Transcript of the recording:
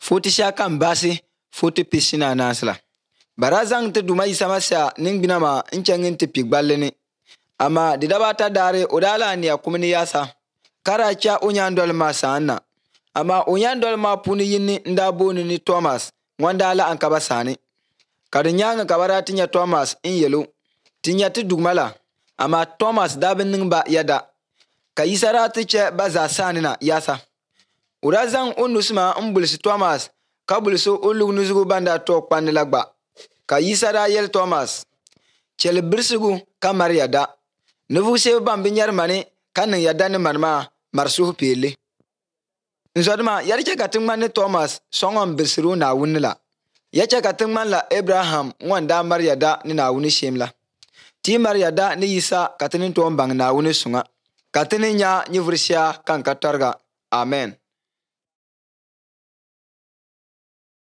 Foti shaka mbasi, foti pisina nasla. Barazang te duma isa masya ningbina ma inchangin te pigbalini. Ama didabata dare odala ni akumini yasa. Kara cha unyandol ma sana. Ama unyandol ma puni yini ndaboni ni Thomas. Mwandala ankaba sani. Karinyanga kabara tinya Thomas in yelu. Tinya ti dugmala. Ama Thomas dabin ningba yada. Ka yisara ti che baza sani na yasa. Urazang unusma umbulisi Thomas. Kabuliso ulugunuzugu banda tok panilagba. Ka yisara yel Thomas. Chele birsigu kamar yada. Nuvu sebe bambi nyarmani kanin yada ni marma marsuhu pele. Nzodma yariche katingman ni Thomas songon birsiru na wunila. Yache katingman la Abraham wanda mar yada ni na wuni shemla. Ti mar yada ni yisa katinin tombang na wuni sunga. Katinin nya nyivrisya kan katarga. Amen.